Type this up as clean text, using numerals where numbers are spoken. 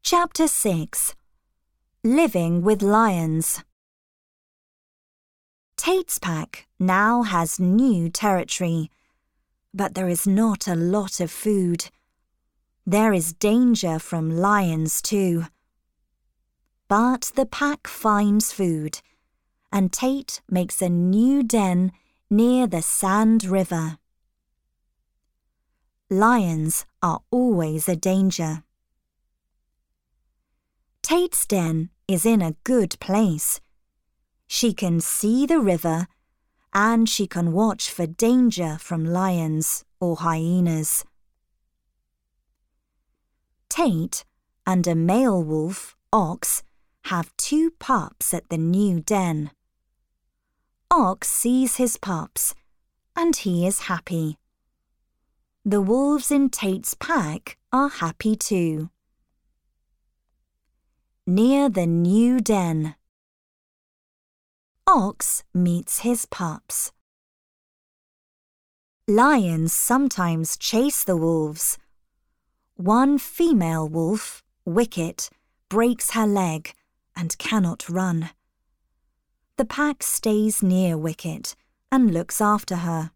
Chapter 6. Living with Lions. Tate's pack now has new territory, but there is not a lot of food. There is danger from lions too. But the pack finds food, and Tate makes a new den near the Sand River. Lions are always a danger. Tate's den is in a good place. She can see the river, and she can watch for danger from lions or hyenas. Tate and a male wolf, Ox, have 2 pups at the new den. Ox sees his pups, and he is happy. The wolves in Tate's pack are happy too. Near the new den. Ox meets his pups. Lions sometimes chase the wolves. One female wolf, Wicket, breaks her leg and cannot run. The pack stays near Wicket and looks after her.